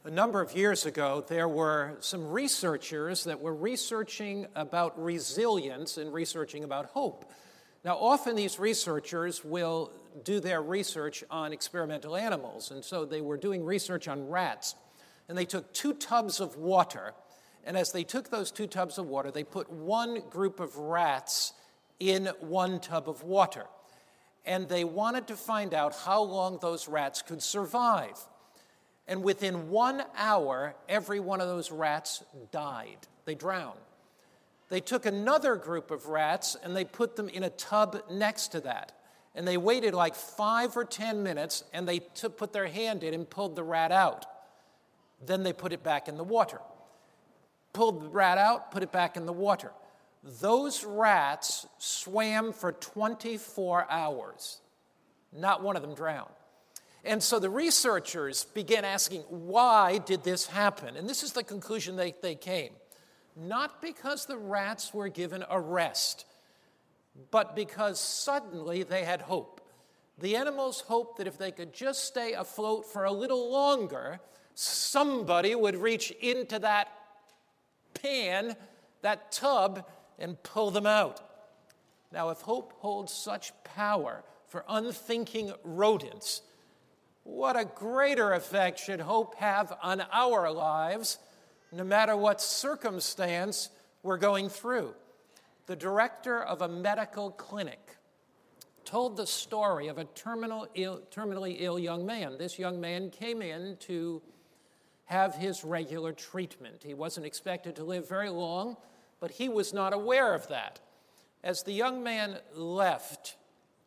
A number of years ago, there were some researchers that were researching about resilience and researching about hope. Now, often these researchers will do their research on experimental animals, and so they were doing research on rats. And they took 2 tubs of water, and as they took those 2 tubs of water, they put one group of rats in one tub of water. And they wanted to find out how long those rats could survive. And within 1 hour, every one of those rats died. They drowned. They took another group of rats and they put them in a tub next to that. And they waited like 5 or 10 minutes and they put their hand in and pulled the rat out. Then they put it back in the water. Pulled the rat out, put it back in the water. Those rats swam for 24 hours. Not one of them drowned. And so the researchers began asking, why did this happen? And this is the conclusion they came. Not because the rats were given a rest, but because suddenly they had hope. The animals hoped that if they could just stay afloat for a little longer, somebody would reach into that pan, that tub, and pull them out. Now, if hope holds such power for unthinking rodents, what a greater effect should hope have on our lives, no matter what circumstance we're going through. The director of a medical clinic told the story of a terminally ill young man. This young man came in to have his regular treatment. He wasn't expected to live very long, but he was not aware of that. As the young man left,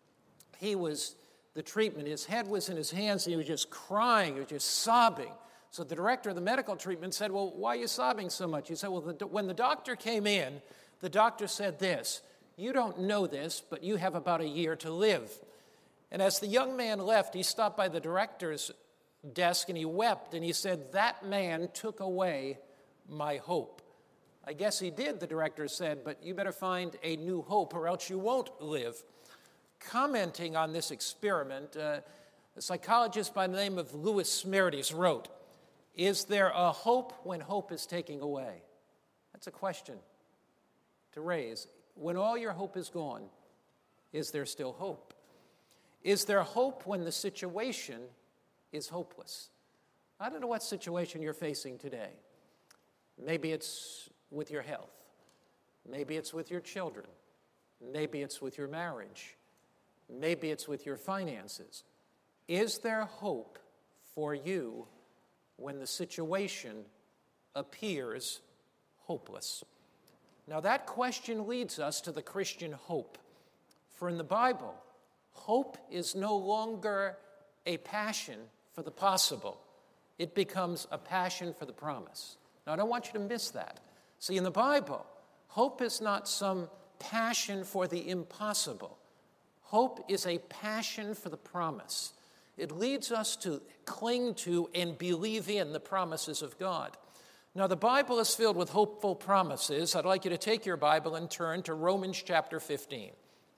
the treatment, his head was in his hands, and he was just crying, he was just sobbing. So the director of the medical treatment said, well, why are you sobbing so much? He said, well, when the doctor came in, the doctor said this, you don't know this, but you have about a year to live. And as the young man left, he stopped by the director's desk and he wept, and he said, that man took away my hope. I guess he did, the director said, but you better find a new hope or else you won't live. Commenting on this experiment, a psychologist by the name of Lewis Smerdes wrote, is there a hope when hope is taken away? That's a question to raise. When all your hope is gone, is there still hope? Is there hope when the situation is hopeless? I don't know what situation you're facing today. Maybe it's with your health. Maybe it's with your children. Maybe it's with your marriage. Maybe it's with your finances. Is there hope for you when the situation appears hopeless? Now that question leads us to the Christian hope. For in the Bible, hope is no longer a passion for the possible. It becomes a passion for the promise. Now I don't want you to miss that. See, in the Bible, hope is not some passion for the impossible. Hope is a passion for the promise. It leads us to cling to and believe in the promises of God. Now, the Bible is filled with hopeful promises. I'd like you to take your Bible and turn to Romans chapter 15.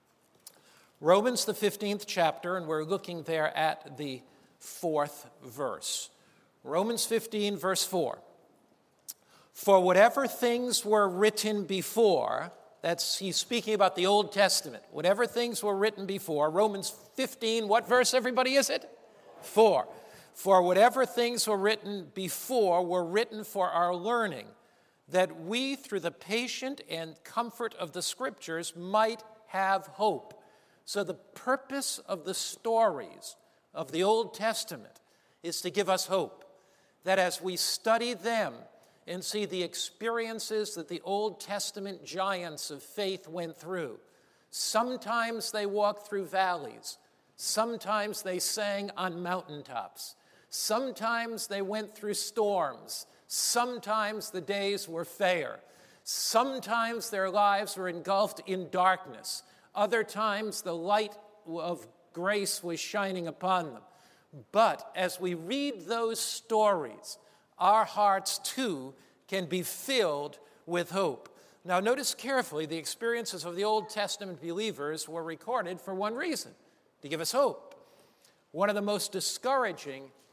Romans, the 15th chapter, and we're looking there at the 4th verse. Romans 15, verse 4. For whatever things were written before, he's speaking about the Old Testament. Whatever things were written before, Romans 15, what verse, everybody, is it? 4. For whatever things were written before were written for our learning, that we, through the patient and comfort of the Scriptures, might have hope. So the purpose of the stories of the Old Testament is to give us hope, that as we study them, and see the experiences that the Old Testament giants of faith went through. Sometimes they walked through valleys. Sometimes they sang on mountaintops. Sometimes they went through storms. Sometimes the days were fair. Sometimes their lives were engulfed in darkness. Other times the light of grace was shining upon them. But as we read those stories, our hearts, too, can be filled with hope. Now, notice carefully, the experiences of the Old Testament believers were recorded for one reason, to give us hope. One of the most discouraging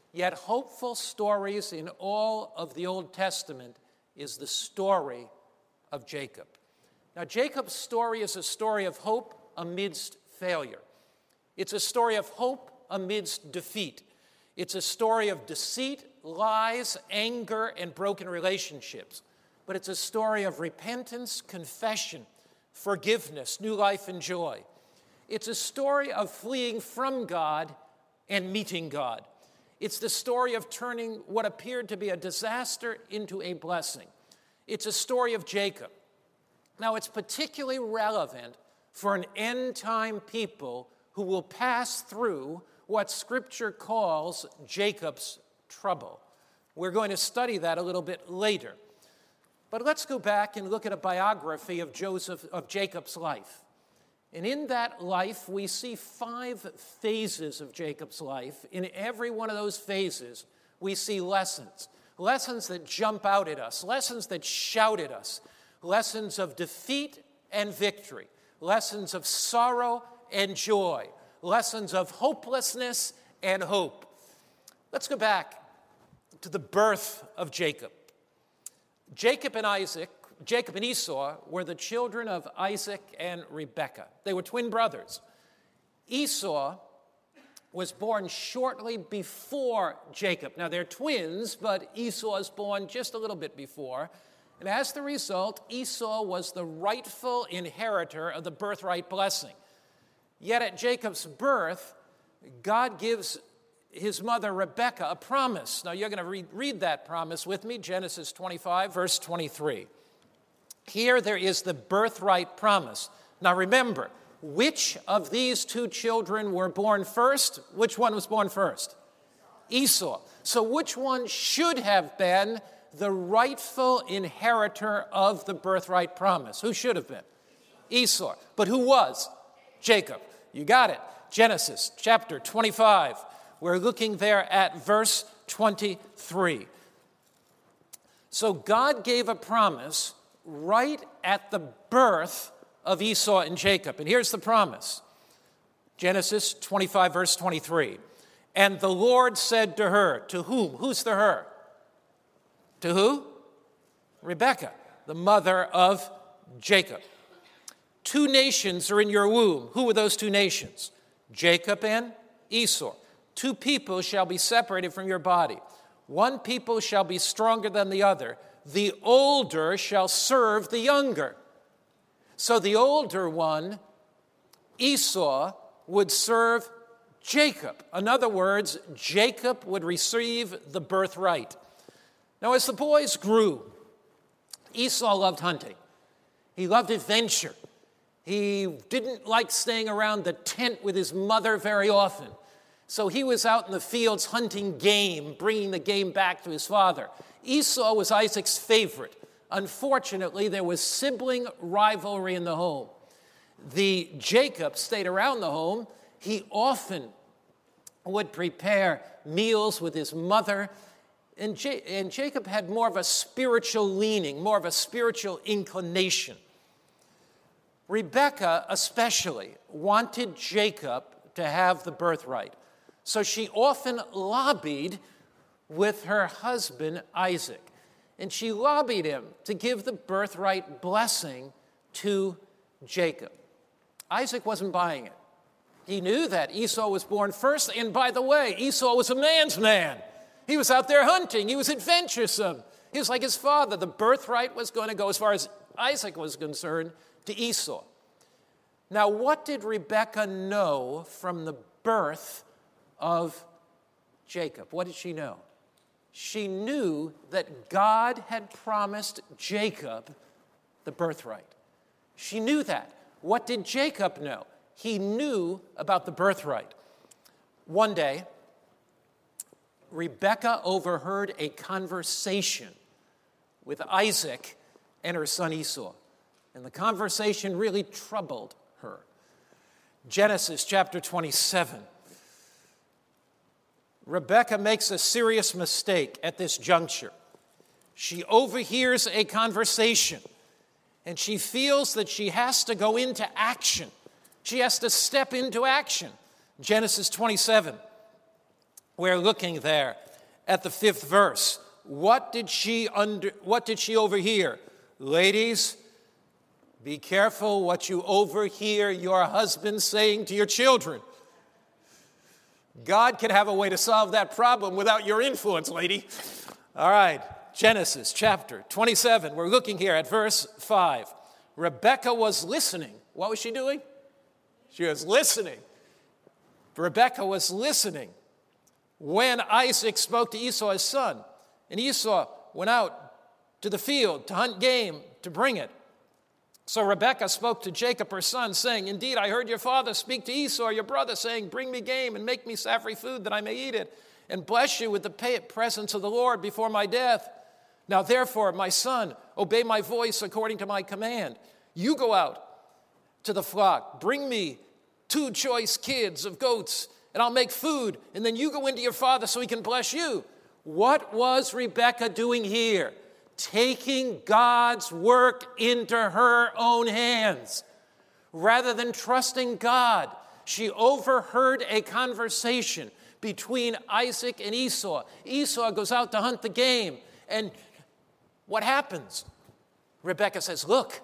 yet hopeful stories in all of the Old Testament is the story of Jacob. Now, Jacob's story is a story of hope amidst failure. It's a story of hope amidst defeat. It's a story of deceit, lies, anger, and broken relationships. But it's a story of repentance, confession, forgiveness, new life, and joy. It's a story of fleeing from God and meeting God. It's the story of turning what appeared to be a disaster into a blessing. It's a story of Jacob. Now, it's particularly relevant for an end-time people who will pass through what Scripture calls Jacob's trouble. We're going to study that a little bit later. But let's go back and look at a biography of Jacob's life. And in that life, we see 5 phases of Jacob's life. In every one of those phases, we see lessons. Lessons that jump out at us, lessons that shout at us, lessons of defeat and victory, lessons of sorrow and joy, lessons of hopelessness and hope. Let's go back to the birth of Jacob. Jacob and Esau were the children of Isaac and Rebekah. They were twin brothers. Esau was born shortly before Jacob. Now, they're twins, but Esau is born just a little bit before. And as the result, Esau was the rightful inheritor of the birthright blessing. Yet at Jacob's birth, God gives his mother Rebekah a promise. Now, you're going to read that promise with me, Genesis 25, verse 23. Here there is the birthright promise. Now remember, which of these 2 children were born first? Which one was born first? Esau. So which one should have been the rightful inheritor of the birthright promise? Who should have been? Esau. But who was? Jacob. You got it. Genesis chapter 25. We're looking there at verse 23. So God gave a promise right at the birth of Esau and Jacob. And here's the promise. Genesis 25, verse 23. And the Lord said to her, to whom? Who's the her? To who? Rebekah, the mother of Jacob. 2 nations are in your womb. Who are those 2 nations? Jacob and Esau. 2 people shall be separated from your body. 1 people shall be stronger than the other. The older shall serve the younger. So the older one, Esau, would serve Jacob. In other words, Jacob would receive the birthright. Now, as the boys grew, Esau loved hunting. He loved adventure. He didn't like staying around the tent with his mother very often. So he was out in the fields hunting game, bringing the game back to his father. Esau was Isaac's favorite. Unfortunately, there was sibling rivalry in the home. Jacob stayed around the home. He often would prepare meals with his mother. And Jacob had more of a spiritual leaning, more of a spiritual inclination. Rebekah especially wanted Jacob to have the birthright. So she often lobbied with her husband, Isaac. And she lobbied him to give the birthright blessing to Jacob. Isaac wasn't buying it. He knew that Esau was born first. And by the way, Esau was a man's man. He was out there hunting. He was adventuresome. He was like his father. The birthright was going to go, as far as Isaac was concerned, to Esau. Now, what did Rebekah know from the birth of Jacob? What did she know? She knew that God had promised Jacob the birthright. She knew that. What did Jacob know? He knew about the birthright. One day, Rebekah overheard a conversation with Isaac and her son Esau. And the conversation really troubled her. Genesis chapter 27. Rebekah makes a serious mistake at this juncture. She overhears a conversation, and she feels that she has to go into action. She has to step into action. Genesis 27. We're looking there at the 5th verse. What did she overhear? Ladies, be careful what you overhear your husband saying to your children. God can have a way to solve that problem without your influence, lady. All right, Genesis chapter 27. We're looking here at verse 5. Rebekah was listening. What was she doing? She was listening. Rebekah was listening when Isaac spoke to Esau, his son. And Esau went out to the field to hunt game to bring it. So Rebekah spoke to Jacob, her son, saying, Indeed, I heard your father speak to Esau, your brother, saying, Bring me game and make me savory food that I may eat it, and bless you with the presence of the Lord before my death. Now therefore, my son, obey my voice according to my command. You go out to the flock, bring me 2 choice kids of goats, and I'll make food, and then you go into your father so he can bless you. What was Rebekah doing here? Taking God's work into her own hands. Rather than trusting God, she overheard a conversation between Isaac and Esau. Esau goes out to hunt the game, and what happens? Rebekah says, look,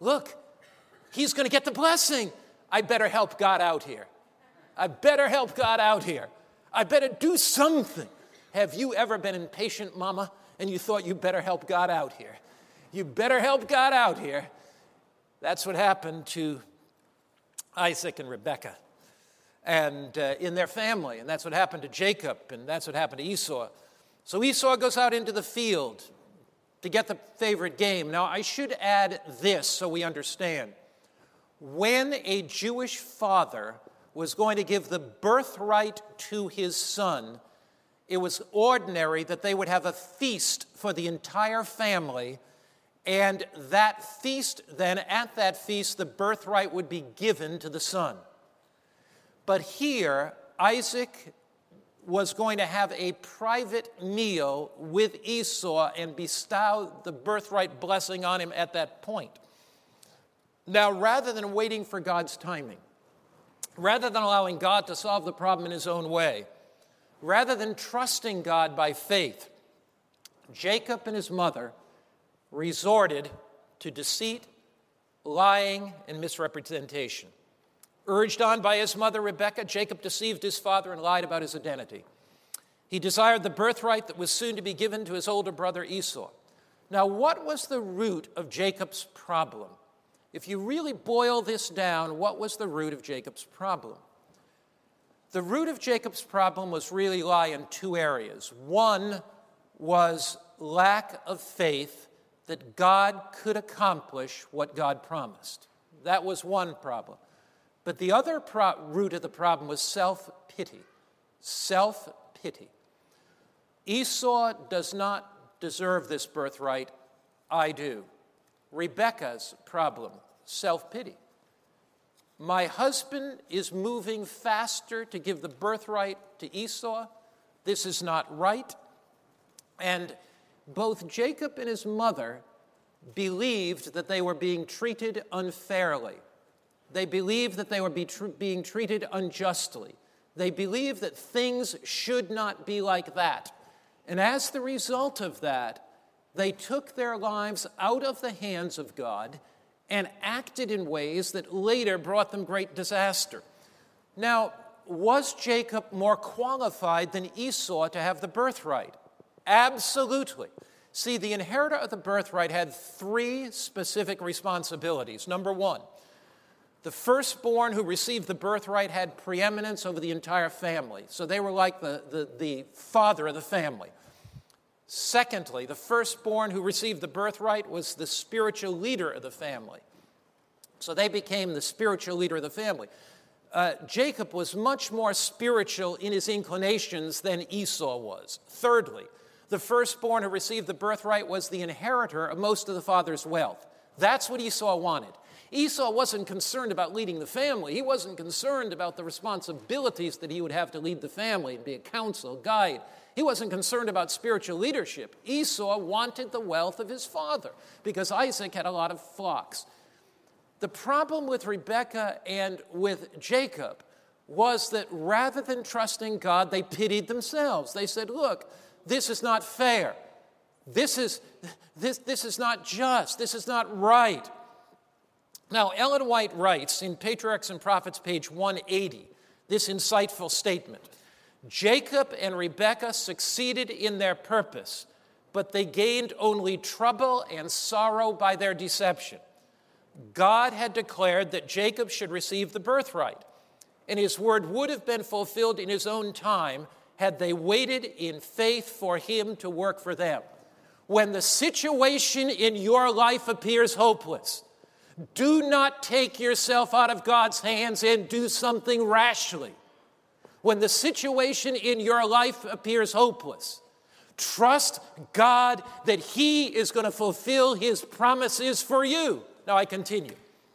he's going to get the blessing. I better help God out here. I better help God out here. I better do something. Have you ever been impatient, mama, and you thought you better help God out here? You better help God out here. That's what happened to Isaac and Rebekah and in their family. And that's what happened to Jacob, and that's what happened to Esau. So Esau goes out into the field to get the favorite game. Now, I should add this so we understand. When a Jewish father was going to give the birthright to his son, it was ordinary that they would have a feast for the entire family, and that feast, then at that feast, the birthright would be given to the son. But here, Isaac was going to have a private meal with Esau and bestow the birthright blessing on him at that point. Now, rather than waiting for God's timing, rather than allowing God to solve the problem in his own way, rather than trusting God by faith, Jacob and his mother resorted to deceit, lying, and misrepresentation. Urged on by his mother, Rebekah, Jacob deceived his father and lied about his identity. He desired the birthright that was soon to be given to his older brother Esau. Now, what was the root of Jacob's problem? If you really boil this down, what was the root of Jacob's problem? The root of Jacob's problem was really lie in 2 areas. One was lack of faith that God could accomplish what God promised. That was one problem. But the other root of the problem was self-pity. Self-pity. Esau does not deserve this birthright. I do. Rebekah's problem, self-pity. My husband is moving faster to give the birthright to Esau. This is not right. And both Jacob and his mother believed that they were being treated unfairly. They believed that they were being treated unjustly. They believed that things should not be like that. And as the result of that, they took their lives out of the hands of God and acted in ways that later brought them great disaster. Now, was Jacob more qualified than Esau to have the birthright? Absolutely. See, the inheritor of the birthright had 3 specific responsibilities. Number 1, the firstborn who received the birthright had preeminence over the entire family. So they were like the father of the family. Secondly, the firstborn who received the birthright was the spiritual leader of the family. So they became the spiritual leader of the family. Jacob was much more spiritual in his inclinations than Esau was. Thirdly, the firstborn who received the birthright was the inheritor of most of the father's wealth. That's what Esau wanted. Esau wasn't concerned about leading the family. He wasn't concerned about the responsibilities that he would have to lead the family and be a counsel, guide. He wasn't concerned about spiritual leadership. Esau wanted the wealth of his father because Isaac had a lot of flocks. The problem with Rebekah and with Jacob was that rather than trusting God, they pitied themselves. They said, look, this is not fair. This is not just. This is not right. Now, Ellen White writes in Patriarchs and Prophets, page 180, this insightful statement. Jacob and Rebekah succeeded in their purpose, but they gained only trouble and sorrow by their deception. God had declared that Jacob should receive the birthright, and his word would have been fulfilled in his own time had they waited in faith for him to work for them. When the situation in your life appears hopeless, do not take yourself out of God's hands and do something rashly. When the situation in your life appears hopeless, trust God that he is going to fulfill his promises for you. Now I continue.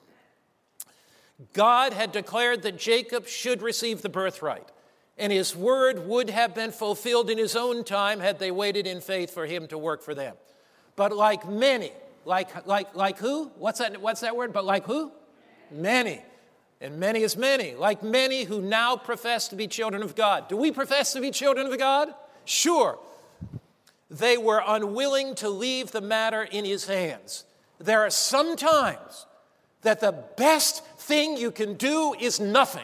God had declared that Jacob should receive the birthright, and his word would have been fulfilled in his own time had they waited in faith for him to work for them. But like many, like who? What's that word? But like who? Many. And many is many. Like many who now profess to be children of God. Do we profess to be children of God? Sure. They were unwilling to leave the matter in his hands. There are some times that the best thing you can do is nothing.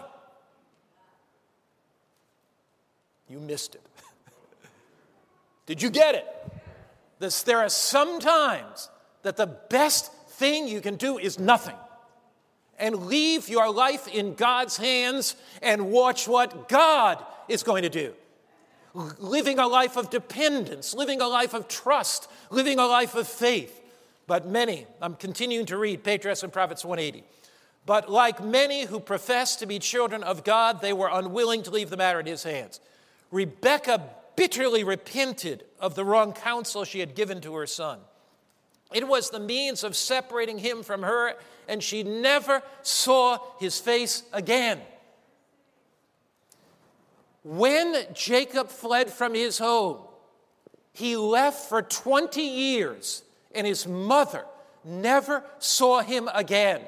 You missed it. Did you get it? There are some times that the best thing you can do is nothing. And leave your life in God's hands and watch what God is going to do. Living a life of dependence, living a life of trust, living a life of faith. But many, I'm continuing to read Patriarchs and Prophets 180. But like many who profess to be children of God, they were unwilling to leave the matter in his hands. Rebekah bitterly repented of the wrong counsel she had given to her son. It was the means of separating him from her, and she never saw his face again. When Jacob fled from his home, he left for 20 years, and his mother never saw him again.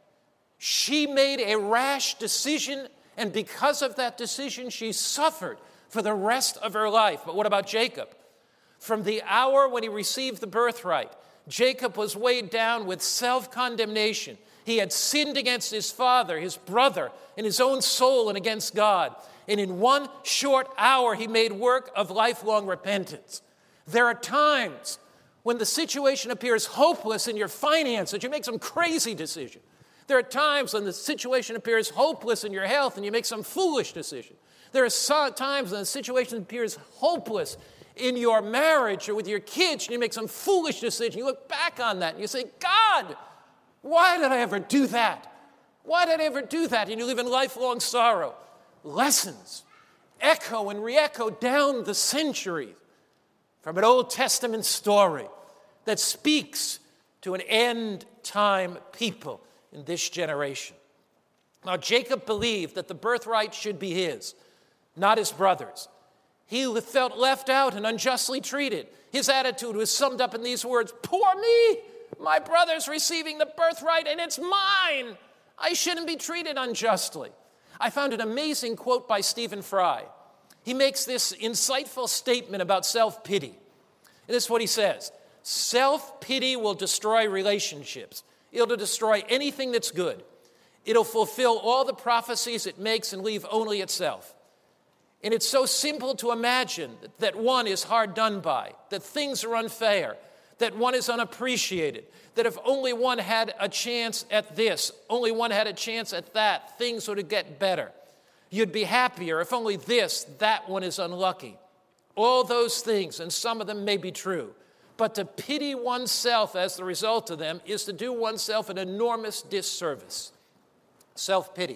She made a rash decision, and because of that decision, she suffered for the rest of her life. But what about Jacob? From the hour when he received the birthright, Jacob was weighed down with self-condemnation. He had sinned against his father, his brother, and his own soul, and against God. And in one short hour, he made work of lifelong repentance. There are times when the situation appears hopeless in your finances, you make some crazy decision. There are times when the situation appears hopeless in your health, and you make some foolish decision. There are times when the situation appears hopeless in your marriage or with your kids, and you make some foolish decision. You look back on that and you say, God, why did I ever do that? Why did I ever do that? And you live in lifelong sorrow. Lessons echo and re-echo down the centuries from an Old Testament story that speaks to an end-time people in this generation. Now, Jacob believed that the birthright should be his, not his brother's. He felt left out and unjustly treated. His attitude was summed up in these words, "Poor me! My brother's receiving the birthright and it's mine. I shouldn't be treated unjustly." I found an amazing quote by Stephen Fry. He makes this insightful statement about self-pity. And this is what he says. Self-pity will destroy relationships. It'll destroy anything that's good. It'll fulfill all the prophecies it makes and leave only itself. And it's so simple to imagine that one is hard done by, that things are unfair, that one is unappreciated, that if only one had a chance at this, only one had a chance at that, things would get better. You'd be happier if only this, that one is unlucky. All those things, and some of them may be true, but to pity oneself as the result of them is to do oneself an enormous disservice. Self-pity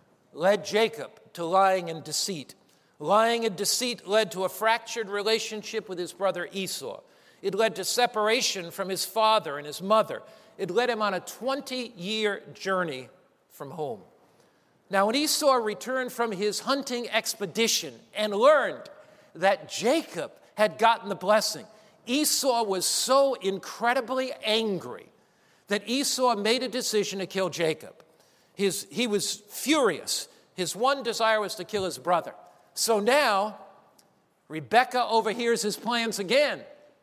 led Jacob to lying and deceit. Lying and deceit led to a fractured relationship with his brother Esau. It led to separation from his father and his mother. It led him on a 20-year journey from home. Now, when Esau returned from his hunting expedition and learned that Jacob had gotten the blessing, Esau was so incredibly angry that Esau made a decision to kill Jacob. He was furious. His one desire was to kill his brother. So now, Rebekah overhears his plans again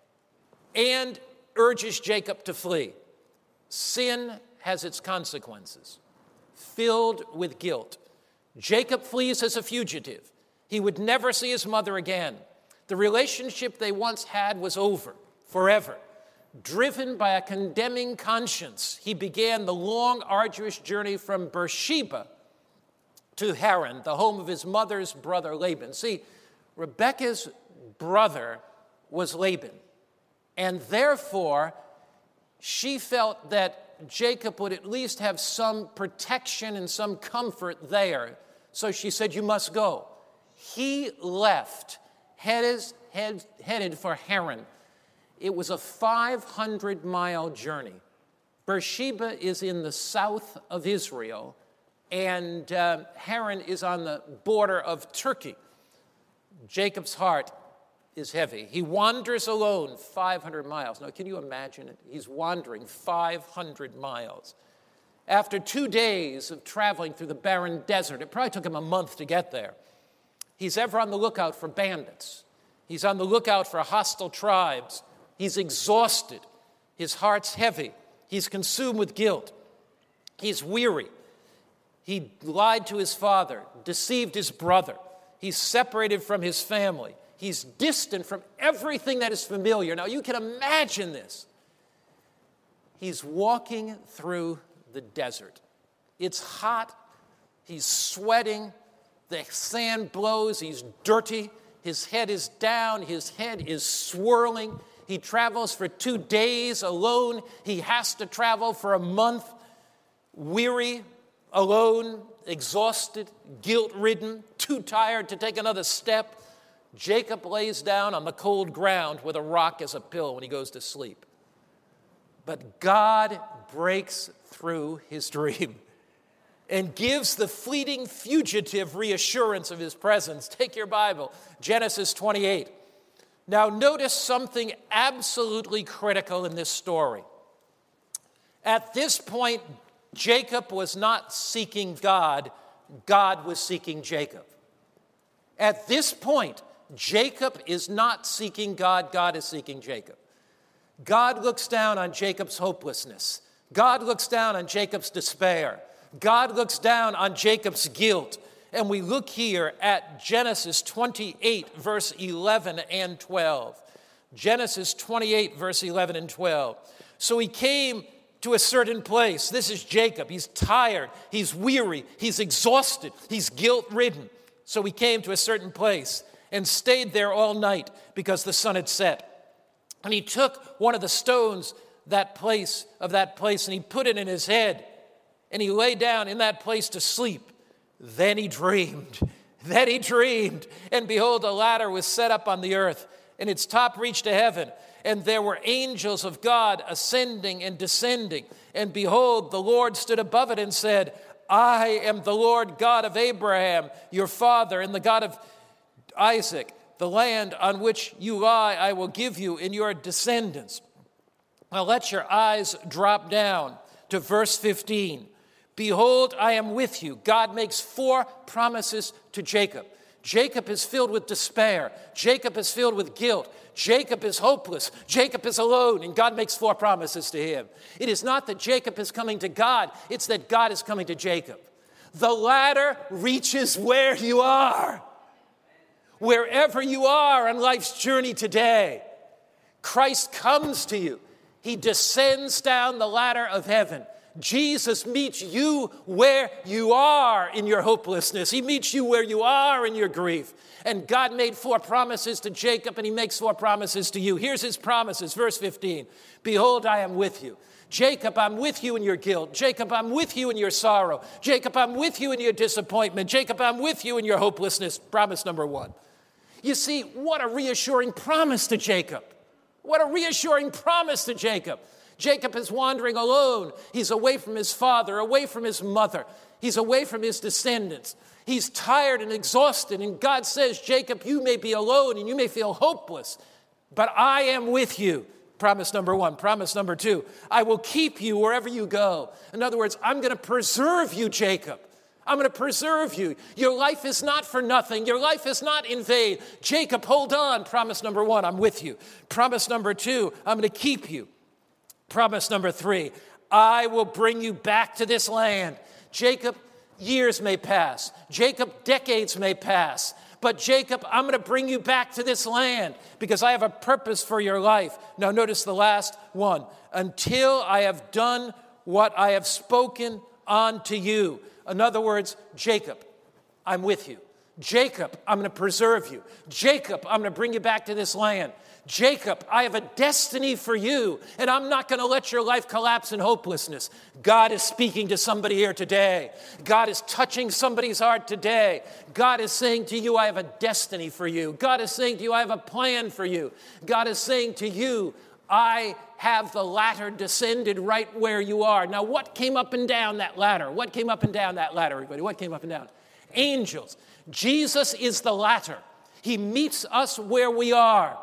and urges Jacob to flee. Sin has its consequences. Filled with guilt, Jacob flees as a fugitive. He would never see his mother again. The relationship they once had was over forever. Driven by a condemning conscience, he began the long, arduous journey from Beersheba to Haran, the home of his mother's brother Laban. See, Rebekah's brother was Laban, and therefore she felt that Jacob would at least have some protection and some comfort there. So she said, "You must go." He left, headed for Haran. It was a 500-mile journey. Beersheba is in the south of Israel, and Haran is on the border of Turkey. Jacob's heart is heavy. He wanders alone 500 miles. Now, can you imagine it? He's wandering 500 miles. After 2 days of traveling through the barren desert, it probably took him a month to get there. He's ever on the lookout for bandits. He's on the lookout for hostile tribes. He's exhausted. His heart's heavy. He's consumed with guilt. He's weary. He lied to his father, deceived his brother. He's separated from his family. He's distant from everything that is familiar. Now, you can imagine this. He's walking through the desert. It's hot. He's sweating. The sand blows. He's dirty. His head is down. His head is swirling. He travels for 2 days alone. He has to travel for a month, weary, alone, exhausted, guilt-ridden, too tired to take another step. Jacob lays down on the cold ground with a rock as a pillow when he goes to sleep. But God breaks through his dream and gives the fleeting fugitive reassurance of his presence. Take your Bible, Genesis 28. Now notice something absolutely critical in this story. At this point, Jacob was not seeking God. God was seeking Jacob. At this point, Jacob is not seeking God. God is seeking Jacob. God looks down on Jacob's hopelessness. God looks down on Jacob's despair. God looks down on Jacob's guilt. And we look here at Genesis 28, verse 11 and 12. Genesis 28, verse 11 and 12. So he came to a certain place. This is Jacob. He's tired. He's weary. He's exhausted. He's guilt-ridden. So he came to a certain place and stayed there all night because the sun had set. And he took one of the stones of that place and he put it in his head. And he lay down in that place to sleep. Then he dreamed. And behold, a ladder was set up on the earth, and its top reached to heaven. And there were angels of God ascending and descending. And behold, the Lord stood above it and said, I am the Lord God of Abraham, your father, and the God of Isaac. The land on which you lie I will give you and your descendants. Now let your eyes drop down to verse 15. Behold, I am with you. God makes 4 promises to Jacob. Jacob is filled with despair. Jacob is filled with guilt. Jacob is hopeless. Jacob is alone, and God makes 4 promises to him. It is not that Jacob is coming to God, it's that God is coming to Jacob. The ladder reaches where you are. Wherever you are on life's journey today, Christ comes to you. He descends down the ladder of heaven. Jesus meets you where you are in your hopelessness. He meets you where you are in your grief. And God made 4 promises to Jacob, and he makes 4 promises to you. Here's his promises, verse 15. Behold, I am with you. Jacob, I'm with you in your guilt. Jacob, I'm with you in your sorrow. Jacob, I'm with you in your disappointment. Jacob, I'm with you in your hopelessness. Promise number 1. You see, what a reassuring promise to Jacob. What a reassuring promise to Jacob. Jacob is wandering alone. He's away from his father, away from his mother. He's away from his descendants. He's tired and exhausted. And God says, Jacob, you may be alone and you may feel hopeless, but I am with you. Promise number 1. Promise number 2, I will keep you wherever you go. In other words, I'm going to preserve you, Jacob. I'm going to preserve you. Your life is not for nothing. Your life is not in vain. Jacob, hold on. Promise number 1, I'm with you. Promise number 2, I'm going to keep you. Promise number 3, I will bring you back to this land. Jacob, years may pass. Jacob, decades may pass. But Jacob, I'm going to bring you back to this land because I have a purpose for your life. Now notice the last one. Until I have done what I have spoken unto you. In other words, Jacob, I'm with you. Jacob, I'm going to preserve you. Jacob, I'm going to bring you back to this land. Jacob, I have a destiny for you, and I'm not going to let your life collapse in hopelessness. God is speaking to somebody here today. God is touching somebody's heart today. God is saying to you, I have a destiny for you. God is saying to you, I have a plan for you. God is saying to you, I have the ladder descended right where you are. Now, what came up and down that ladder? What came up and down that ladder, everybody? What came up and down? Angels. Jesus is the ladder. He meets us where we are.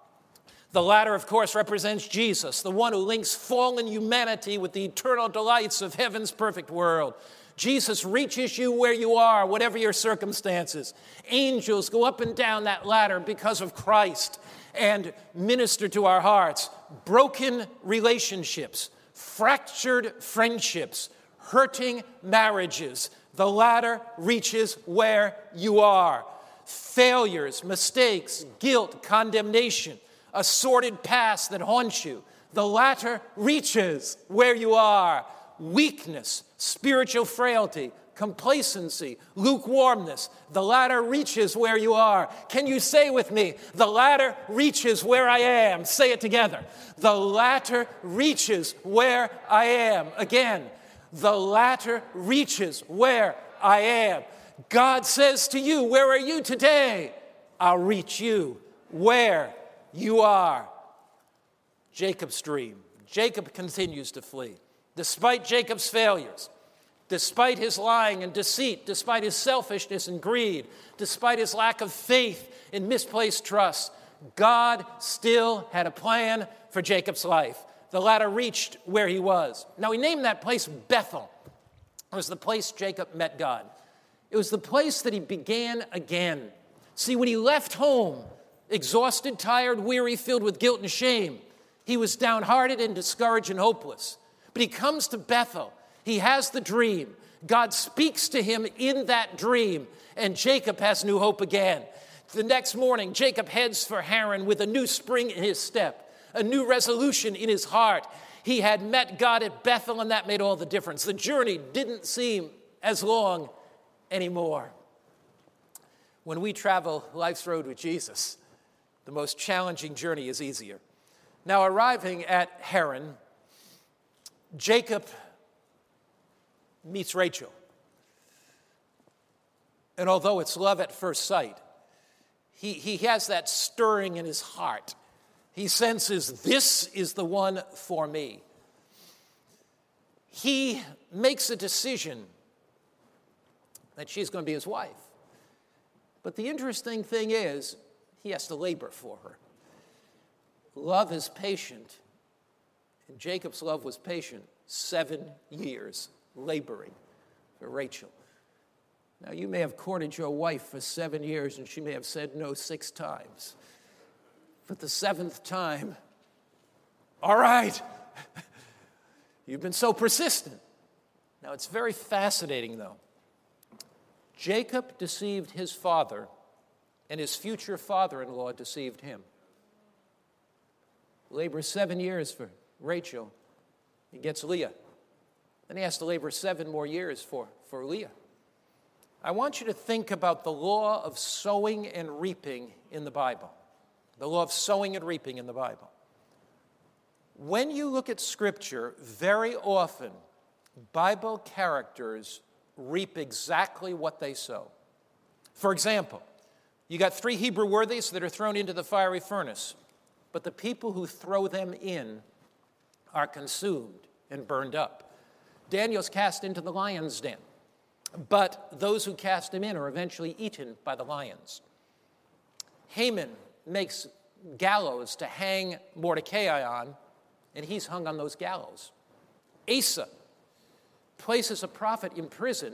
The ladder, of course, represents Jesus, the one who links fallen humanity with the eternal delights of heaven's perfect world. Jesus reaches you where you are, whatever your circumstances. Angels go up and down that ladder because of Christ and minister to our hearts. Broken relationships, fractured friendships, hurting marriages. The ladder reaches where you are. Failures, mistakes, guilt, condemnation, a sordid past that haunts you. The ladder reaches where you are. Weakness, spiritual frailty, complacency, lukewarmness. The ladder reaches where you are. Can you say with me, the ladder reaches where I am? Say it together. The ladder reaches where I am. Again, the ladder reaches where I am. God says to you, where are you today? I'll reach you where you are. Jacob's dream. Jacob continues to flee. Despite Jacob's failures, despite his lying and deceit, despite his selfishness and greed, despite his lack of faith and misplaced trust, God still had a plan for Jacob's life. The ladder reached where he was. Now, he named that place Bethel. It was the place Jacob met God. It was the place that he began again. See, when he left home, exhausted, tired, weary, filled with guilt and shame, he was downhearted and discouraged and hopeless. But he comes to Bethel. He has the dream. God speaks to him in that dream, and Jacob has new hope again. The next morning, Jacob heads for Haran with a new spring in his step, a new resolution in his heart. He had met God at Bethel, and that made all the difference. The journey didn't seem as long anymore. When we travel life's road with Jesus, the most challenging journey is easier. Now, arriving at Haran, Jacob meets Rachel. And although it's love at first sight, he has that stirring in his heart. He senses, this is the one for me. He makes a decision that she's going to be his wife. But the interesting thing is, he has to labor for her. Love is patient. And Jacob's love was patient. 7 years laboring for Rachel. Now, you may have courted your wife for 7 years, and she may have said no 6 times. But the 7th time, all right, you've been so persistent. Now, it's very fascinating, though. Jacob deceived his father, and his future father-in-law deceived him. Labors 7 years for Rachel. He gets Leah. Then he has to labor 7 more years for Leah. I want you to think about the law of sowing and reaping in the Bible. The law of sowing and reaping in the Bible. When you look at Scripture, very often, Bible characters reap exactly what they sow. For example, you got 3 Hebrew worthies that are thrown into the fiery furnace, but the people who throw them in are consumed and burned up. Daniel's cast into the lion's den, but those who cast him in are eventually eaten by the lions. Haman makes gallows to hang Mordecai on, and he's hung on those gallows. Asa places a prophet in prison,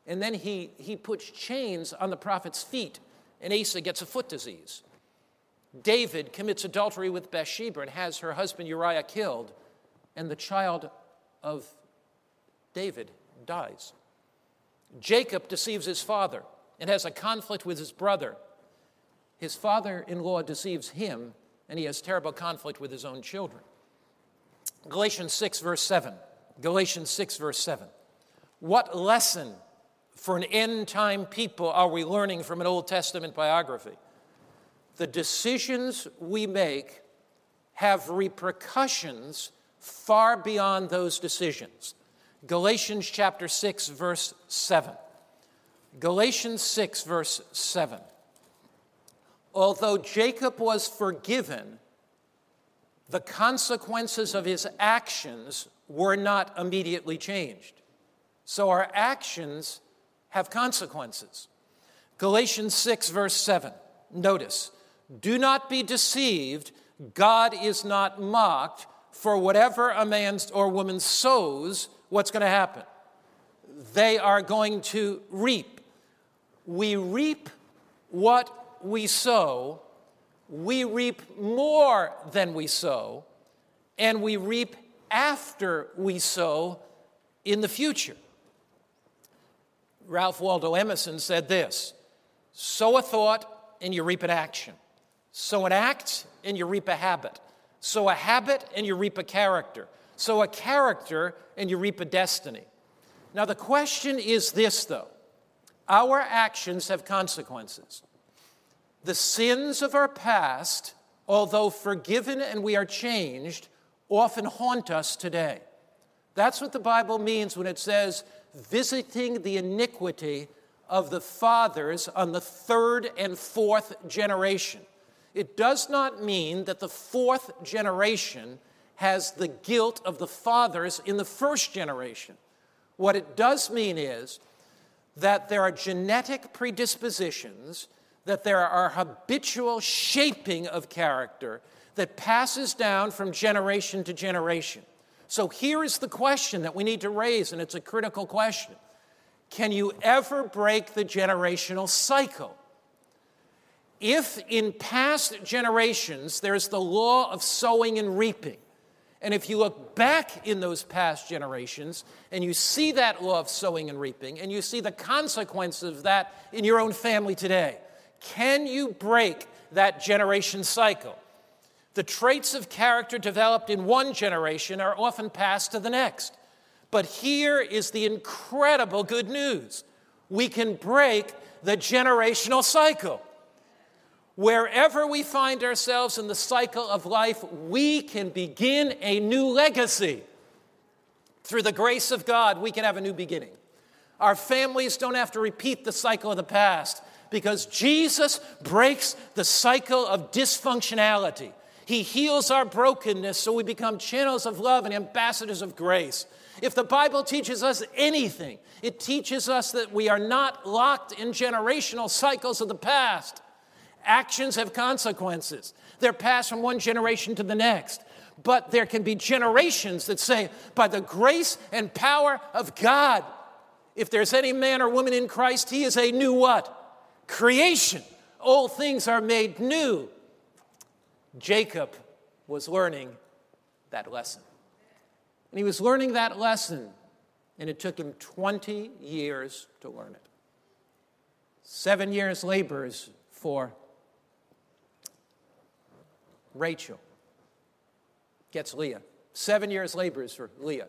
And then he puts chains on the prophet's feet, and Asa gets a foot disease. David commits adultery with Bathsheba and has her husband Uriah killed, and the child of David dies. Jacob deceives his father and has a conflict with his brother. His father-in-law deceives him, and he has terrible conflict with his own children. Galatians 6, verse 7. Galatians 6, verse 7. What lesson for an end-time people are we learning from an Old Testament biography? The decisions we make have repercussions far beyond those decisions. Galatians chapter 6, verse 7. Galatians 6, verse 7. Although Jacob was forgiven, the consequences of his actions were not immediately changed. So our actions have consequences. Galatians 6, verse 7. Notice, do not be deceived, God is not mocked, for whatever a man or woman sows, what's going to happen? They are going to reap. We reap what we sow. We reap more than we sow, and we reap after we sow in the future. Ralph Waldo Emerson said this: sow a thought and you reap an action. Sow an act and you reap a habit. Sow a habit and you reap a character. Sow a character and you reap a destiny. Now the question is this, though. Our actions have consequences. The sins of our past, although forgiven and we are changed, often haunt us today. That's what the Bible means when it says, visiting the iniquity of the fathers on the third and fourth generation. It does not mean that the fourth generation has the guilt of the fathers in the first generation. What it does mean is that there are genetic predispositions, that there are habitual shaping of character that passes down from generation to generation. So here is the question that we need to raise, and it's a critical question. Can you ever break the generational cycle? If in past generations there's the law of sowing and reaping, and if you look back in those past generations and you see that law of sowing and reaping, and you see the consequences of that in your own family today, can you break that generation cycle? The traits of character developed in one generation are often passed to the next. But here is the incredible good news. We can break the generational cycle. Wherever we find ourselves in the cycle of life, we can begin a new legacy. Through the grace of God, we can have a new beginning. Our families don't have to repeat the cycle of the past because Jesus breaks the cycle of dysfunctionality. He heals our brokenness so we become channels of love and ambassadors of grace. If the Bible teaches us anything, it teaches us that we are not locked in generational cycles of the past. Actions have consequences. They're passed from one generation to the next. But there can be generations that say, by the grace and power of God, if there's any man or woman in Christ, he is a new what? Creation. Old things are made new. Jacob was learning that lesson. And he was learning that lesson, and it took him 20 years to learn it. 7 years labors for Rachel. Gets Leah. 7 years labors for Leah.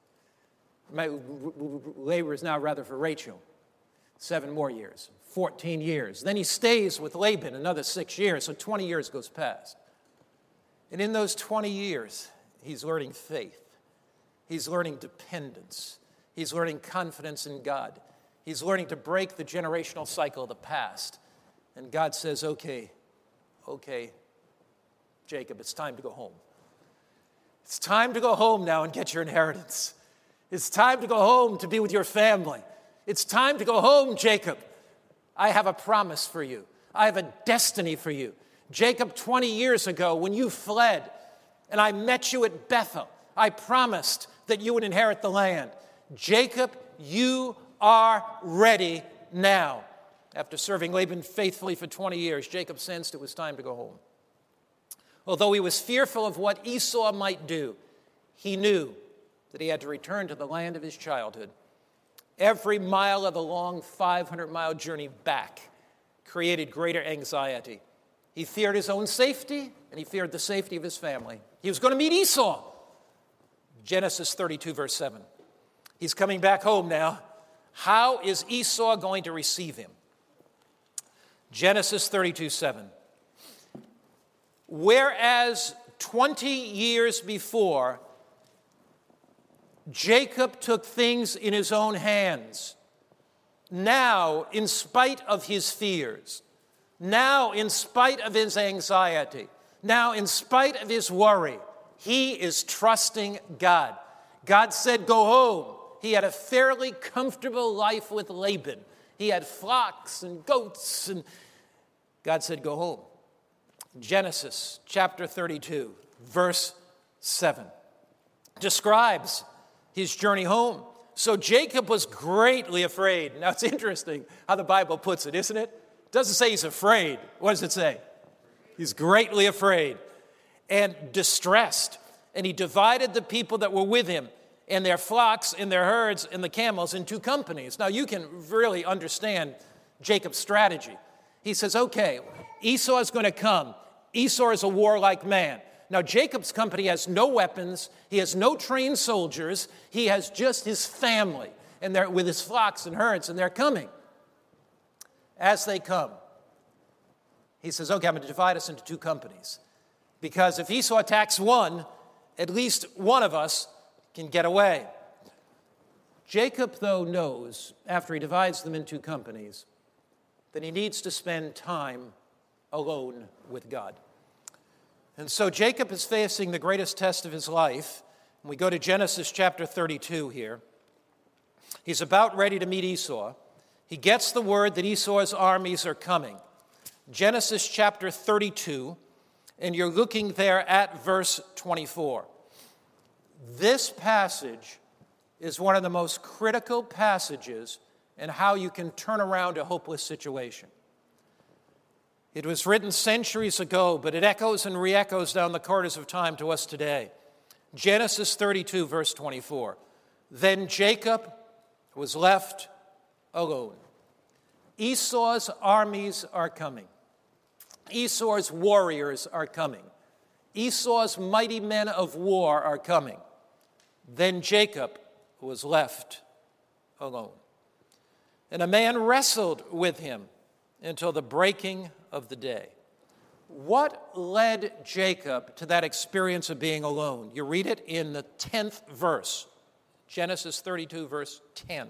Labors now rather for Rachel. 7 more years. 14 years. Then he stays with Laban another 6 years, so 20 years goes past. And in those 20 years, he's learning faith. He's learning dependence. He's learning confidence in God. He's learning to break the generational cycle of the past. And God says, okay, Jacob, it's time to go home. It's time to go home now and get your inheritance. It's time to go home to be with your family. It's time to go home, Jacob. I have a promise for you. I have a destiny for you. Jacob, 20 years ago, when you fled and I met you at Bethel, I promised that you would inherit the land. Jacob, you are ready now. After serving Laban faithfully for 20 years, Jacob sensed it was time to go home. Although he was fearful of what Esau might do, he knew that he had to return to the land of his childhood. Every mile of the long 500-mile journey back created greater anxiety. He feared his own safety, and he feared the safety of his family. He was going to meet Esau. Genesis 32, verse 7. He's coming back home now. How is Esau going to receive him? Genesis 32, 7. Whereas 20 years before, Jacob took things in his own hands. Now, in spite of his fears, now in spite of his anxiety, now in spite of his worry, he is trusting God. God said, go home. He had a fairly comfortable life with Laban. He had flocks and goats, and God said, go home. Genesis chapter 32, verse 7, describes his journey home. So Jacob was greatly afraid. Now, it's interesting how the Bible puts it, isn't it? It doesn't say he's afraid. What does it say? He's greatly afraid and distressed. And he divided the people that were with him and their flocks and their herds and the camels in two companies. Now, you can really understand Jacob's strategy. He says, okay, Esau is going to come. Esau is a warlike man. Now, Jacob's company has no weapons. He has no trained soldiers. He has just his family and they're with his flocks and herds, and they're coming. As they come, he says, okay, I'm going to divide us into two companies. Because if Esau attacks one, at least one of us can get away. Jacob, though, knows, after he divides them into companies, that he needs to spend time alone with God. And so Jacob is facing the greatest test of his life. And we go to Genesis chapter 32 here. He's about ready to meet Esau. He gets the word that Esau's armies are coming. Genesis chapter 32, and you're looking there at verse 24. This passage is one of the most critical passages in how you can turn around a hopeless situation. It was written centuries ago, but it echoes and re-echoes down the corridors of time to us today. Genesis 32, verse 24. Then Jacob was left alone. Esau's armies are coming. Esau's warriors are coming. Esau's mighty men of war are coming. Then Jacob was left alone. And a man wrestled with him until the breaking of the day. What led Jacob to that experience of being alone? You read it in the 10th verse, Genesis 32, verse 10.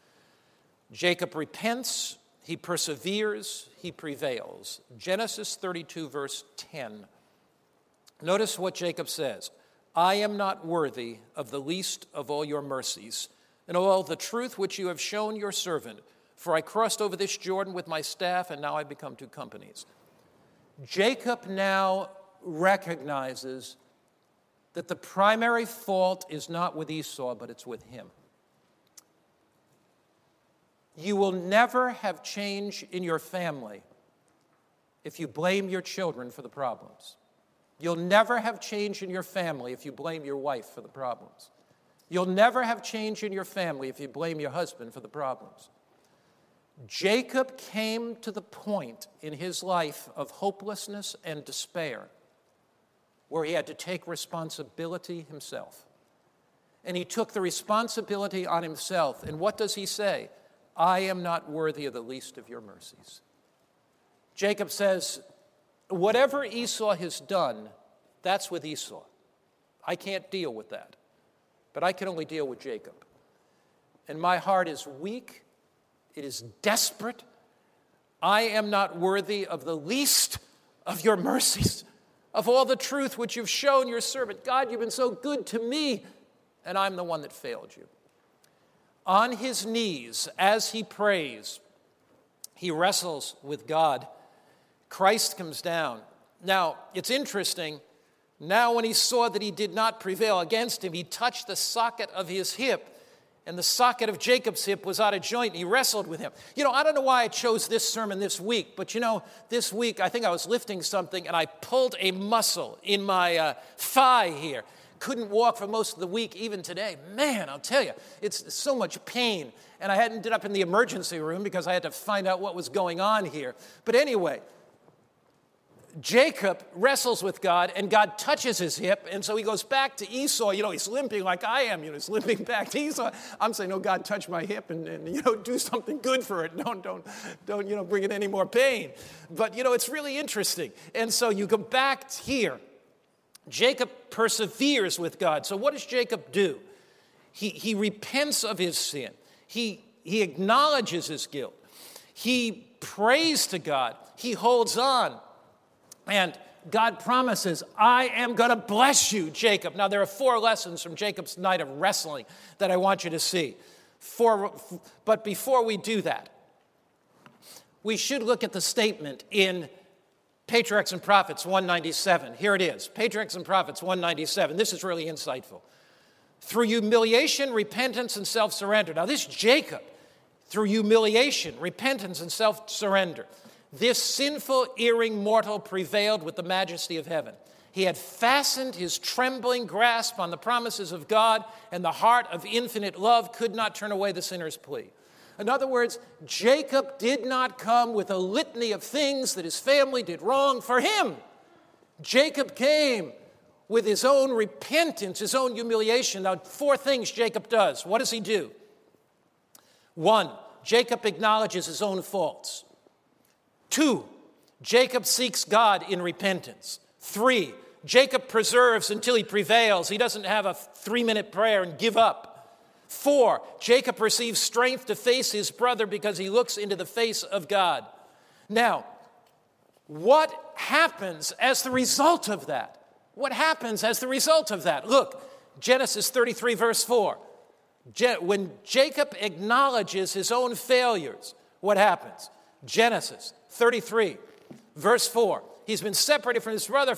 Jacob repents, he perseveres, he prevails. Genesis 32, verse 10. Notice what Jacob says. I am not worthy of the least of all your mercies, and of all the truth which you have shown your servant. For I crossed over this Jordan with my staff, and now I've become two companies. Jacob now recognizes that the primary fault is not with Esau, but it's with him. You will never have change in your family if you blame your children for the problems. You'll never have change in your family if you blame your wife for the problems. You'll never have change in your family if you blame your husband for the problems. Jacob came to the point in his life of hopelessness and despair where he had to take responsibility himself. And he took the responsibility on himself. And what does he say? I am not worthy of the least of your mercies. Jacob says, whatever Esau has done, that's with Esau. I can't deal with that. But I can only deal with Jacob. And my heart is weak. It is desperate. I am not worthy of the least of your mercies, of all the truth which you've shown your servant. God, you've been so good to me, and I'm the one that failed you. On his knees, as he prays, he wrestles with God. Christ comes down. Now, it's interesting. Now, when he saw that he did not prevail against him, he touched the socket of his hip, and the socket of Jacob's hip was out of joint, and he wrestled with him. I don't know why I chose this sermon this week, but this week I think I was lifting something, and I pulled a muscle in my thigh here. Couldn't walk for most of the week, even today. Man, I'll tell you, it's so much pain. And I had ended up in the emergency room because I had to find out what was going on here. But anyway, Jacob wrestles with God, and God touches his hip, and so he goes back to Esau. He's limping like I am. He's limping back to Esau. I'm saying, no, God, touch my hip and do something good for it. Don't bring it any more pain. But, it's really interesting. And so you go back here. Jacob perseveres with God. So what does Jacob do? He repents of his sin. He acknowledges his guilt. He prays to God. He holds on. And God promises, I am going to bless you, Jacob. Now, there are 4 lessons from Jacob's night of wrestling that I want you to see. But before we do that, we should look at the statement in Patriarchs and Prophets 197. Here it is, Patriarchs and Prophets 197. This is really insightful. Through humiliation, repentance, and self-surrender. Now, this Jacob, through humiliation, repentance, and self-surrender, this sinful, erring mortal prevailed with the majesty of heaven. He had fastened his trembling grasp on the promises of God, and the heart of infinite love could not turn away the sinner's plea. In other words, Jacob did not come with a litany of things that his family did wrong for him. Jacob came with his own repentance, his own humiliation. Now, 4 things Jacob does. What does he do? 1, Jacob acknowledges his own faults. 2, Jacob seeks God in repentance. 3, Jacob perseveres until he prevails. He doesn't have a 3-minute prayer and give up. 4, Jacob receives strength to face his brother because he looks into the face of God. Now, what happens as the result of that? What happens as the result of that? Look, Genesis 33, verse 4. When Jacob acknowledges his own failures, what happens? Genesis 33, verse 4. He's been separated from his brother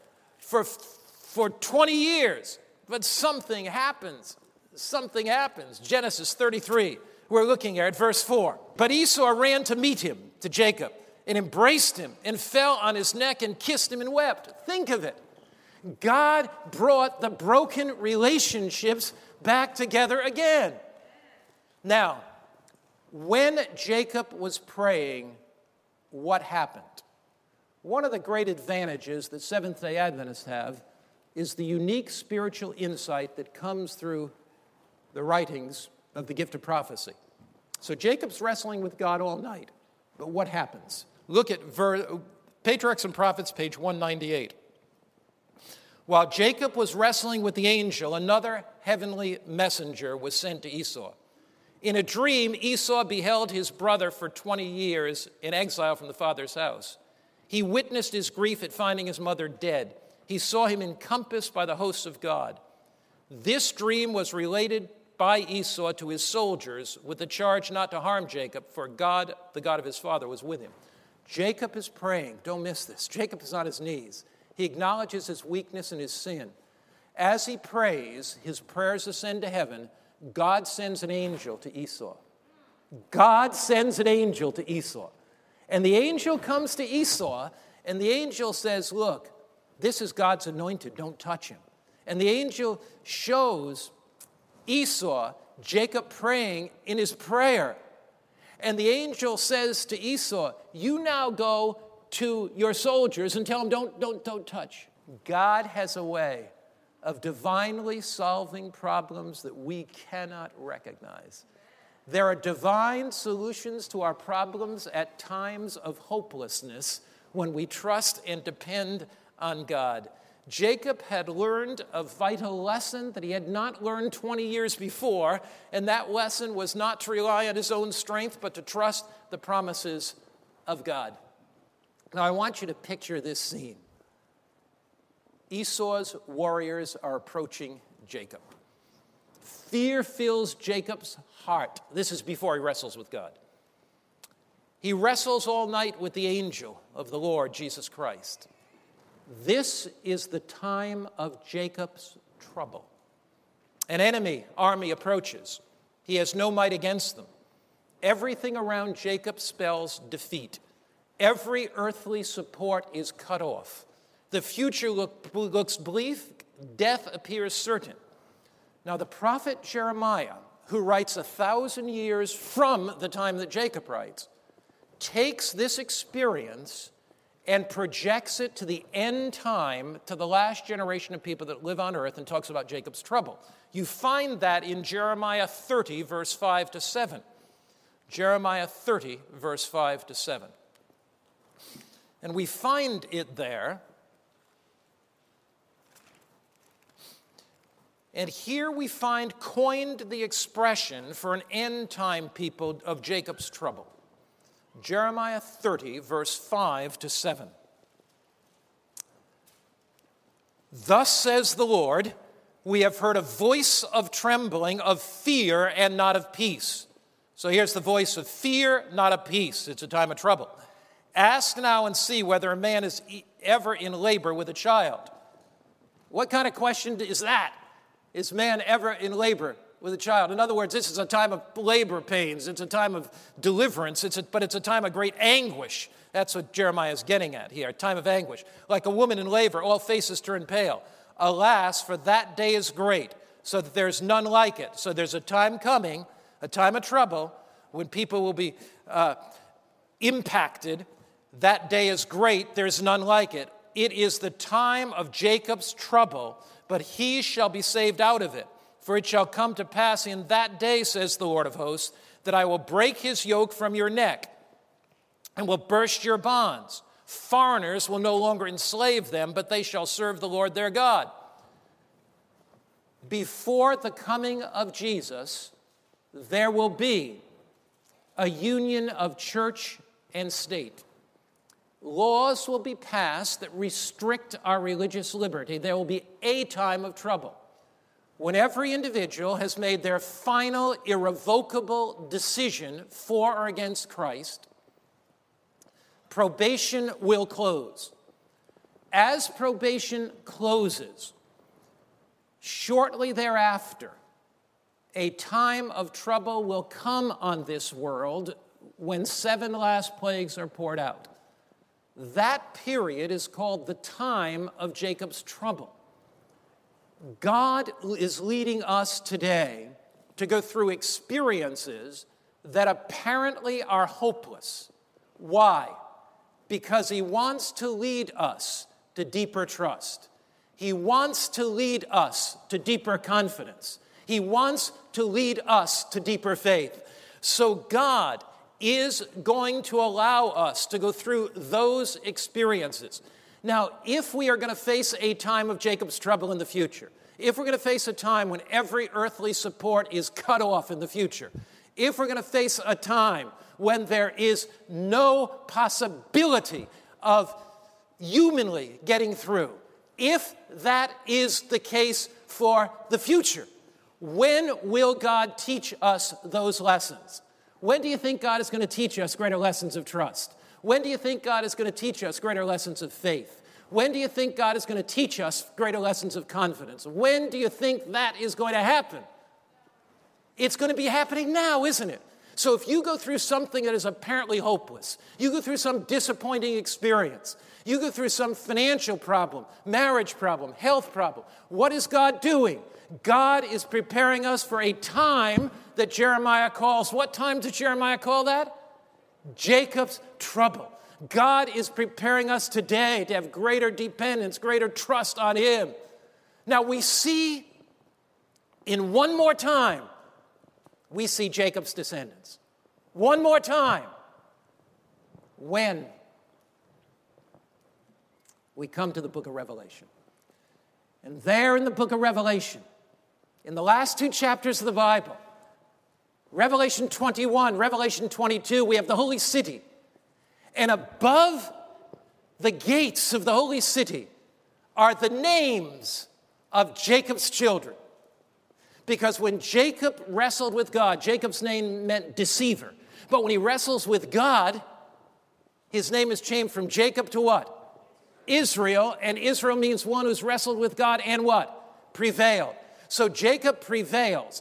for 20 years, but something happens. Something happens. Genesis 33, we're looking at verse 4. But Esau ran to meet him, to Jacob, and embraced him, and fell on his neck and kissed him and wept. Think of it. God brought the broken relationships back together again. Now, when Jacob was praying, what happened? One of the great advantages that Seventh-day Adventists have is the unique spiritual insight that comes through the writings of the gift of prophecy. So Jacob's wrestling with God all night, but what happens? Look at Patriarchs and Prophets, page 198. While Jacob was wrestling with the angel, another heavenly messenger was sent to Esau. In a dream, Esau beheld his brother for 20 years in exile from the father's house. He witnessed his grief at finding his mother dead. He saw him encompassed by the hosts of God. This dream was related by Esau to his soldiers with the charge not to harm Jacob, for God, the God of his father, was with him. Jacob is praying. Don't miss this. Jacob is on his knees. He acknowledges his weakness and his sin. As he prays, his prayers ascend to heaven. God sends an angel to Esau. God sends an angel to Esau. And the angel comes to Esau, and the angel says, look, this is God's anointed. Don't touch him. And the angel shows Esau, Jacob praying in his prayer. And the angel says to Esau, you now go to your soldiers and tell them, don't touch. God has a way of divinely solving problems that we cannot recognize. There are divine solutions to our problems at times of hopelessness when we trust and depend on God. Jacob had learned a vital lesson that he had not learned 20 years before, and that lesson was not to rely on his own strength, but to trust the promises of God. Now, I want you to picture this scene. Esau's warriors are approaching Jacob. Fear fills Jacob's heart. This is before he wrestles with God. He wrestles all night with the angel of the Lord, Jesus Christ. This is the time of Jacob's trouble. An enemy army approaches. He has no might against them. Everything around Jacob spells defeat. Every earthly support is cut off. The future looks bleak. Death appears certain. Now, the prophet Jeremiah, who writes 1,000 years from the time that Jacob writes, takes this experience and projects it to the end time, to the last generation of people that live on earth, and talks about Jacob's trouble. You find that in Jeremiah 30, verse 5 to 7. Jeremiah 30, verse 5 to 7. And we find it there. And here we find coined the expression for an end-time people of Jacob's trouble. Jeremiah 30, verse 5 to 7. Thus says the Lord, we have heard a voice of trembling, of fear, and not of peace. So here's the voice of fear, not of peace. It's a time of trouble. Ask now and see whether a man is ever in labor with a child. What kind of question is that? Is man ever in labor with a child? In other words, this is a time of labor pains. It's a time of deliverance, but it's a time of great anguish. That's what Jeremiah is getting at here, a time of anguish. Like a woman in labor, all faces turn pale. Alas, for that day is great, so that there's none like it. So there's a time coming, a time of trouble, when people will be impacted. That day is great, there's none like it. It is the time of Jacob's trouble, but he shall be saved out of it. For it shall come to pass in that day, says the Lord of hosts, that I will break his yoke from your neck and will burst your bonds. Foreigners will no longer enslave them, but they shall serve the Lord their God. Before the coming of Jesus, there will be a union of church and state. Laws will be passed that restrict our religious liberty. There will be a time of trouble when every individual has made their final irrevocable decision for or against Christ. Probation will close. As probation closes, shortly thereafter, a time of trouble will come on this world when 7 last plagues are poured out. That period is called the time of Jacob's trouble. God is leading us today to go through experiences that apparently are hopeless. Why? Because he wants to lead us to deeper trust. He wants to lead us to deeper confidence. He wants to lead us to deeper faith. So God is going to allow us to go through those experiences. Now, if we are going to face a time of Jacob's trouble in the future, if we're going to face a time when every earthly support is cut off in the future, if we're going to face a time when there is no possibility of humanly getting through, if that is the case for the future, when will God teach us those lessons? When do you think God is going to teach us greater lessons of trust? When do you think God is going to teach us greater lessons of faith? When do you think God is going to teach us greater lessons of confidence? When do you think that is going to happen? It's going to be happening now, isn't it? So if you go through something that is apparently hopeless, you go through some disappointing experience, you go through some financial problem, marriage problem, health problem, what is God doing? God is preparing us for a time that Jeremiah calls, what time did Jeremiah call that? Jacob's trouble. God is preparing us today to have greater dependence, greater trust on him. Now we see, in one more time, we see Jacob's descendants. One more time. When we come to the book of Revelation. And there in the book of Revelation, in the last 2 chapters of the Bible, Revelation 21, Revelation 22, we have the holy city. And above the gates of the holy city are the names of Jacob's children. Because when Jacob wrestled with God, Jacob's name meant deceiver. But when he wrestles with God, his name is changed from Jacob to what? Israel. And Israel means one who's wrestled with God and what? Prevailed. So Jacob prevails.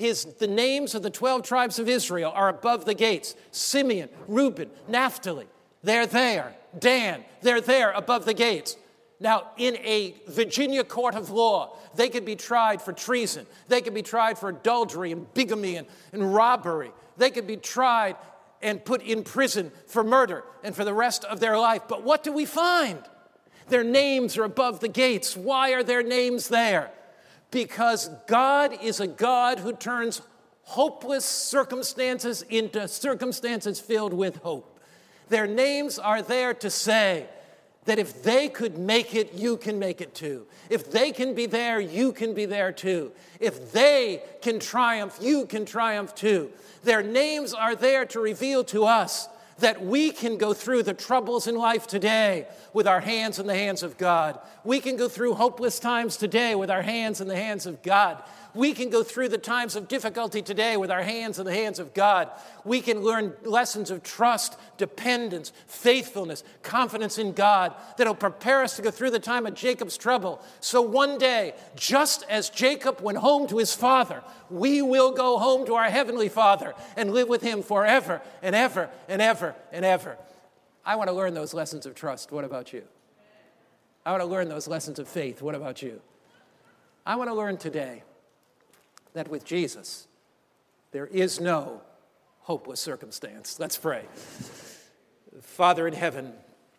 The names of the 12 tribes of Israel are above the gates. Simeon, Reuben, Naphtali, they're there. Dan, they're there above the gates. Now, in a Virginia court of law, they could be tried for treason. They could be tried for adultery and bigamy and robbery. They could be tried and put in prison for murder and for the rest of their life. But what do we find? Their names are above the gates. Why are their names there? Because God is a God who turns hopeless circumstances into circumstances filled with hope. Their names are there to say that if they could make it, you can make it too. If they can be there, you can be there too. If they can triumph, you can triumph too. Their names are there to reveal to us that we can go through the troubles in life today with our hands in the hands of God. We can go through hopeless times today with our hands in the hands of God. We can go through the times of difficulty today with our hands in the hands of God. We can learn lessons of trust, dependence, faithfulness, confidence in God that will prepare us to go through the time of Jacob's trouble. So one day, just as Jacob went home to his father, we will go home to our heavenly Father and live with him forever and ever and ever and ever. I want to learn those lessons of trust. What about you? I want to learn those lessons of faith. What about you? I want to learn today that with Jesus, there is no hopeless circumstance. Let's pray. Father in heaven,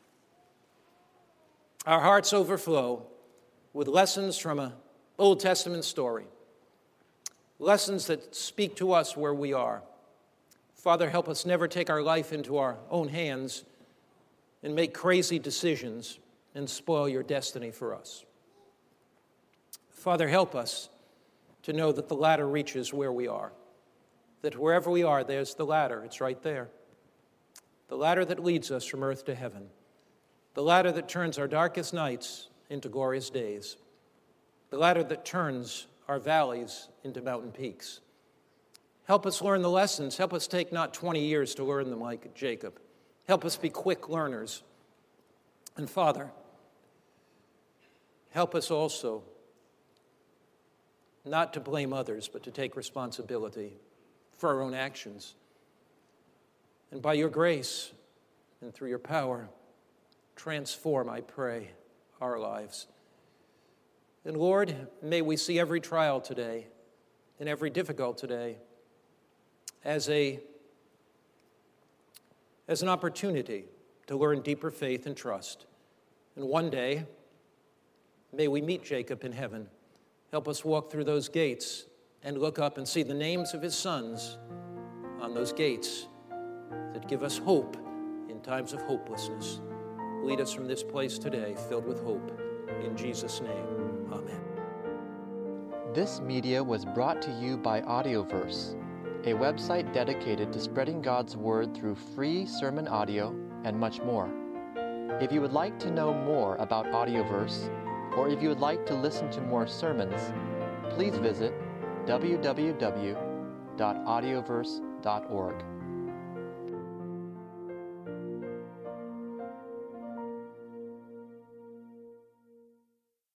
our hearts overflow with lessons from an Old Testament story, lessons that speak to us where we are. Father, help us never take our life into our own hands and make crazy decisions and spoil your destiny for us. Father, help us to know that the ladder reaches where we are, that wherever we are, there's the ladder. It's right there. The ladder that leads us from earth to heaven, the ladder that turns our darkest nights into glorious days, the ladder that turns our valleys into mountain peaks. Help us learn the lessons. Help us take not 20 years to learn them like Jacob. Help us be quick learners. And Father, help us also not to blame others, but to take responsibility for our own actions. And by your grace and through your power, transform, I pray, our lives. And Lord, may we see every trial today and every difficult today as an opportunity to learn deeper faith and trust. And one day, may we meet Jacob in heaven. Help us walk through those gates and look up and see the names of his sons on those gates that give us hope in times of hopelessness. Lead us from this place today filled with hope. In Jesus' name, amen. This media was brought to you by Audioverse, a website dedicated to spreading God's Word through free sermon audio and much more. If you would like to know more about Audioverse, or if you would like to listen to more sermons, please visit www.audioverse.org.